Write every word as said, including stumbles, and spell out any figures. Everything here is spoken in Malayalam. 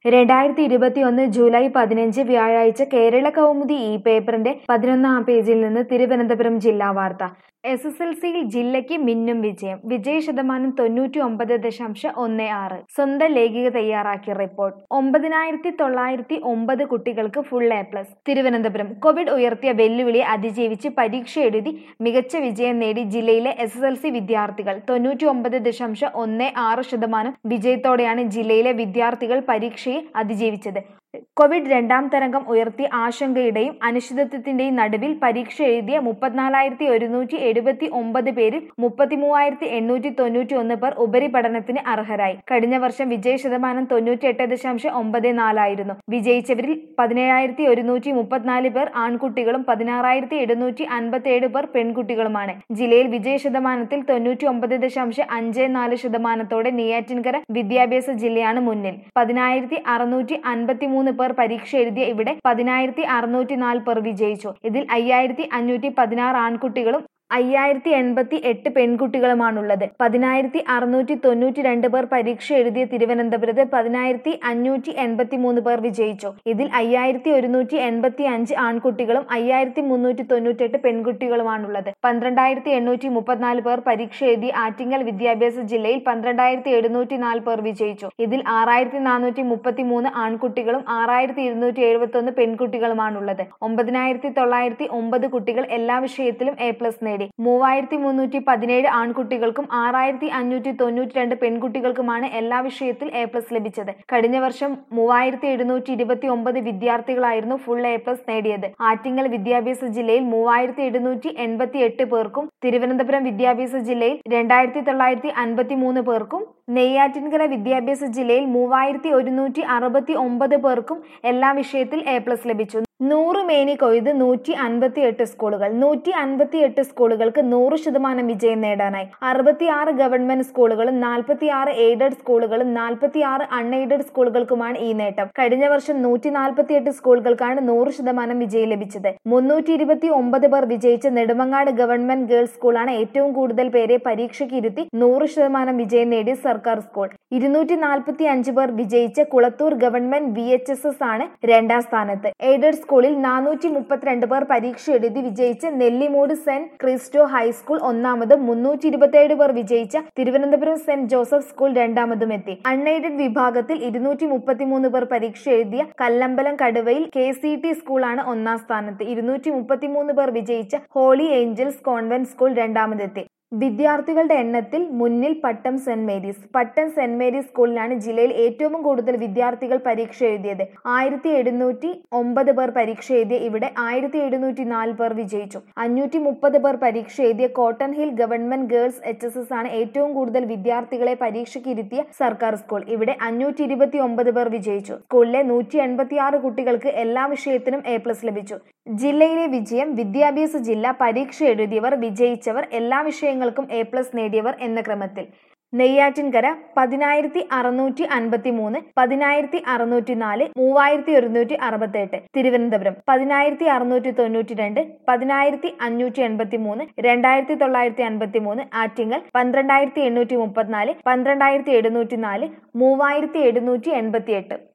രണ്ടായിരത്തി ഇരുപത്തിയൊന്ന് ജൂലൈ പതിനഞ്ച് വ്യാഴാഴ്ച കേരള കൗമുദി ഈ പേപ്പറിന്റെ പതിനൊന്നാം പേജിൽ നിന്ന് തിരുവനന്തപുരം ജില്ലാ വാർത്ത. എസ് എസ് എൽ സിയിൽ ജില്ലയ്ക്ക് മിന്നും വിജയം. വിജയ ശതമാനം തൊണ്ണൂറ്റി ഒമ്പത് ദശാംശം ഒന്ന് ആറ്. സ്വന്തം ലേഖിക തയ്യാറാക്കിയ റിപ്പോർട്ട്. ഒമ്പതിനായിരത്തി തൊള്ളായിരത്തി ഒമ്പത് കുട്ടികൾക്ക് full A plus. Thiruvananthapuram. Covid ഉയർത്തിയ വെല്ലുവിളിയെ അതിജീവിച്ച് പരീക്ഷ എഴുതി മികച്ച വിജയം നേടി ജില്ലയിലെ എസ് എസ് എൽ സി വിദ്യാർത്ഥികൾ. തൊണ്ണൂറ്റി ഒമ്പത് ദശാംശം ഒന്ന് ആറ് ശതമാനം വിജയത്തോടെയാണ് ജില്ലയിലെ വിദ്യാർത്ഥികൾ പരീക്ഷയെ അതിജീവിച്ചത്. കോവിഡ് രണ്ടാം തരംഗം ഉയർത്തിയ ആശങ്കയുടെയും അനിശ്ചിതത്വത്തിന്റെയും നടുവിൽ പരീക്ഷ എഴുതിയ മുപ്പത്തിനാലായിരത്തി ഒരുന്നൂറ്റി എഴുപത്തി ഒമ്പത് പേരിൽ മുപ്പത്തി മൂവായിരത്തി എണ്ണൂറ്റി തൊണ്ണൂറ്റി ഒന്ന് പേർ ഉപരിപഠനത്തിന് അർഹരായി. കഴിഞ്ഞ വർഷം വിജയ ശതമാനം തൊണ്ണൂറ്റി എട്ട് ദശാംശം ഒമ്പത് നാലായിരുന്നു. വിജയിച്ചവരിൽ പതിനേഴായിരത്തി ഒരുന്നൂറ്റി മുപ്പത്തിനാല് പേർ ആൺകുട്ടികളും പതിനാറായിരത്തി എഴുന്നൂറ്റി അൻപത്തി ഏഴ് പേർ പെൺകുട്ടികളുമാണ്. ജില്ലയിൽ വിജയ ശതമാനത്തിൽ തൊണ്ണൂറ്റി ഒമ്പത് ദശാംശം അഞ്ച് നാല് ശതമാനത്തോടെ നെയ്യാറ്റിൻകര വിദ്യാഭ്യാസ ജില്ലയാണ് മുന്നിൽ. പതിനായിരത്തി അറുന്നൂറ്റി അൻപത്തി മൂന്ന് പേർ പരീക്ഷ എഴുതിയ ഇവിടെ പതിനായിരത്തി അറുന്നൂറ്റി നാല് പേർ വിജയിച്ചു. ഇതിൽ അയ്യായിരത്തി അഞ്ഞൂറ്റി പതിനാറ് ആൺകുട്ടികളും അയ്യായിരത്തി എൺപത്തി എട്ട് പെൺകുട്ടികളുമാണുള്ളത്. പതിനായിരത്തി അറുന്നൂറ്റി തൊണ്ണൂറ്റി രണ്ട് പേർ പരീക്ഷ എഴുതിയ തിരുവനന്തപുരത്ത് പതിനായിരത്തി അഞ്ഞൂറ്റി എൺപത്തി മൂന്ന് പേർ വിജയിച്ചു. ഇതിൽ അയ്യായിരത്തി ഒരുന്നൂറ്റി എൺപത്തി അഞ്ച് ആൺകുട്ടികളും അയ്യായിരത്തി മുന്നൂറ്റി തൊണ്ണൂറ്റി എട്ട് പെൺകുട്ടികളുമാണുള്ളത്. പന്ത്രണ്ടായിരത്തി എണ്ണൂറ്റി മുപ്പത്തിനാല് പേർ പരീക്ഷ എഴുതിയ ആറ്റിങ്ങൽ വിദ്യാഭ്യാസ ജില്ലയിൽ പന്ത്രണ്ടായിരത്തി എഴുന്നൂറ്റി നാല് പേർ വിജയിച്ചു. ഇതിൽ ആറായിരത്തി നാനൂറ്റി മുപ്പത്തി മൂന്ന് ആൺകുട്ടികളും ആറായിരത്തി ഇരുന്നൂറ്റി എഴുപത്തി ഒന്ന് പെൺകുട്ടികളുമാണുള്ളത്. ഒമ്പതിനായിരത്തി തൊള്ളായിരത്തി ഒമ്പത് കുട്ടികൾ എല്ലാ വിഷയത്തിലും എ പ്ലസ് നേടി. മൂവായിരത്തി മുന്നൂറ്റി പതിനേഴ് ആൺകുട്ടികൾക്കും ആറായിരത്തി അഞ്ഞൂറ്റി തൊണ്ണൂറ്റി രണ്ട് പെൺകുട്ടികൾക്കുമാണ് എല്ലാ വിഷയത്തിൽ എ പ്ലസ് ലഭിച്ചത്. കഴിഞ്ഞ വർഷം മൂവായിരത്തി എഴുന്നൂറ്റി ഇരുപത്തി ഒമ്പത് വിദ്യാർത്ഥികളായിരുന്നു ഫുൾ എ പ്ലസ് നേടിയത്. ആറ്റിങ്ങൽ വിദ്യാഭ്യാസ ജില്ലയിൽ മൂവായിരത്തി എഴുന്നൂറ്റി എൺപത്തി എട്ട് പേർക്കും തിരുവനന്തപുരം വിദ്യാഭ്യാസ ജില്ലയിൽ രണ്ടായിരത്തി തൊള്ളായിരത്തി അൻപത്തി മൂന്ന് പേർക്കും നെയ്യാറ്റിൻകര വിദ്യാഭ്യാസ ജില്ലയിൽ മൂവായിരത്തി ഒരുന്നൂറ്റി അറുപത്തി ഒമ്പത് പേർക്കും എല്ലാ വിഷയത്തിൽ എ പ്ലസ് ലഭിച്ചു. നൂറ് മേനി കൊയ്ത് നൂറ്റി അൻപത്തി എട്ട് സ്കൂളുകൾ. നൂറ്റി അൻപത്തി എട്ട് സ്കൂളുകൾക്ക് നൂറ് ശതമാനം വിജയം നേടാനായി. അറുപത്തി ആറ് ഗവൺമെന്റ് സ്കൂളുകളും നാൽപ്പത്തി ആറ് എയ്ഡഡ് സ്കൂളുകളും നാൽപ്പത്തി ആറ് അൺഎയ്ഡഡ് സ്കൂളുകൾക്കുമാണ് ഈ നേട്ടം. കഴിഞ്ഞ വർഷം നൂറ്റി നാൽപ്പത്തി എട്ട് സ്കൂളുകൾക്കാണ് നൂറ് ശതമാനം വിജയം ലഭിച്ചത്. മുന്നൂറ്റി ഇരുപത്തി ഒമ്പത് പേർ വിജയിച്ച നെടുമങ്ങാട് ഗവൺമെന്റ് ഗേൾസ് സ്കൂളാണ് ഏറ്റവും കൂടുതൽ പേരെ പരീക്ഷയ്ക്ക് ഇരുത്തി നൂറ് ശതമാനം വിജയം നേടിയ സർക്കാർ സ്കൂൾ. ഇരുന്നൂറ്റി നാൽപ്പത്തി അഞ്ച് പേർ വിജയിച്ച Kulathoor government V H S S ആണ് രണ്ടാം സ്ഥാനത്ത്. എയ്ഡഡ് സ്കൂളിൽ നാനൂറ്റി മുപ്പത്തിരണ്ട് പേർ പരീക്ഷ എഴുതി വിജയിച്ച നെല്ലിമൂട് സെന്റ് ക്രിസ്റ്റോ ഹൈസ്കൂൾ ഒന്നാമതും മുന്നൂറ്റി ഇരുപത്തി ഏഴ് പേർ വിജയിച്ച തിരുവനന്തപുരം സെന്റ് ജോസഫ് സ്കൂൾ രണ്ടാമതും എത്തി. അൺഎയ്ഡഡ് വിഭാഗത്തിൽ ഇരുന്നൂറ്റി മുപ്പത്തി മൂന്ന് പേർ പരീക്ഷ എഴുതിയ കല്ലമ്പലം കടുവയിൽ കെ സി ടി സ്കൂളാണ് ഒന്നാം സ്ഥാനത്ത്. ഇരുന്നൂറ്റി മുപ്പത്തി മൂന്ന് പേർ വിജയിച്ച ഹോളി ഏഞ്ചൽസ് കോൺവെന്റ് സ്കൂൾ രണ്ടാമതെത്തി. വിദ്യാർത്ഥികളുടെ എണ്ണത്തിൽ മുന്നിൽ Pattom Saint Mary's. Pattom Saint Mary's സ്കൂളിലാണ് ജില്ലയിൽ ഏറ്റവും കൂടുതൽ വിദ്യാർത്ഥികൾ പരീക്ഷ എഴുതിയത്. ആയിരത്തി എഴുന്നൂറ്റി ഒമ്പത് പേർ പരീക്ഷ എഴുതിയ ഇവിടെ ആയിരത്തി എഴുന്നൂറ്റി നാല് പേർ വിജയിച്ചു. അഞ്ഞൂറ്റി മുപ്പത് പേർ പരീക്ഷ എഴുതിയ Cotton Hill government girls H S S ആണ് ഏറ്റവും കൂടുതൽ വിദ്യാർത്ഥികളെ പരീക്ഷയ്ക്ക് ഇരുത്തിയ സർക്കാർ സ്കൂൾ. ഇവിടെ അഞ്ഞൂറ്റി ഇരുപത്തി ഒമ്പത് പേർ വിജയിച്ചു. സ്കൂളിലെ നൂറ്റി എൺപത്തി ആറ് കുട്ടികൾക്ക് എല്ലാ വിഷയത്തിനും എ പ്ലസ് ലഭിച്ചു. ജില്ലയിലെ വിജയം. വിദ്യാഭ്യാസ ജില്ല. പരീക്ഷ എഴുതിയവർ, വിജയിച്ചവർ, എല്ലാ വിഷയങ്ങൾക്കും എ പ്ലസ് നേടിയവർ എന്ന ക്രമത്തിൽ. നെയ്യാറ്റിൻകര പതിനായിരത്തി അറുന്നൂറ്റി അൻപത്തി മൂന്ന്, പതിനായിരത്തി അറുന്നൂറ്റി നാല്, മൂവായിരത്തി ഒരുന്നൂറ്റി അറുപത്തി എട്ട്. തിരുവനന്തപുരം പതിനായിരത്തി അറുന്നൂറ്റി തൊണ്ണൂറ്റി രണ്ട്, പതിനായിരത്തി അഞ്ഞൂറ്റി എൺപത്തി മൂന്ന്, രണ്ടായിരത്തി തൊള്ളായിരത്തി അൻപത്തി മൂന്ന്. ആറ്റിങ്ങൽ പന്ത്രണ്ടായിരത്തി എണ്ണൂറ്റി മുപ്പത്തിനാല്, പന്ത്രണ്ടായിരത്തി എഴുന്നൂറ്റി നാല്, മൂവായിരത്തി എഴുന്നൂറ്റി എൺപത്തി എട്ട്.